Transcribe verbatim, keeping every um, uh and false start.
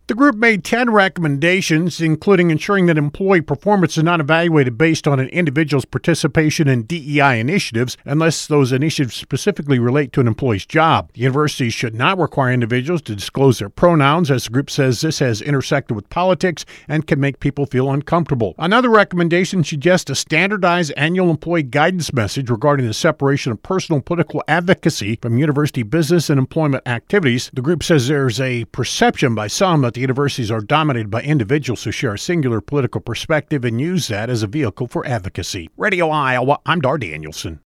The group made ten recommendations, including ensuring that employee performance is not evaluated based on an individual's participation in D E I initiatives unless those initiatives specifically relate to an employee's job. The university should not require individuals to disclose their pronouns, as the group says this has intersected with politics and can make people feel uncomfortable. Another recommendation suggests a standardized annual employee guidance message regarding the separation of personal and political advocacy from university business and employment activities. The group says there's a perception by some that the universities are dominated by individuals who share a singular political perspective and use that as a vehicle for advocacy. Radio Iowa, I'm Dar Danielson.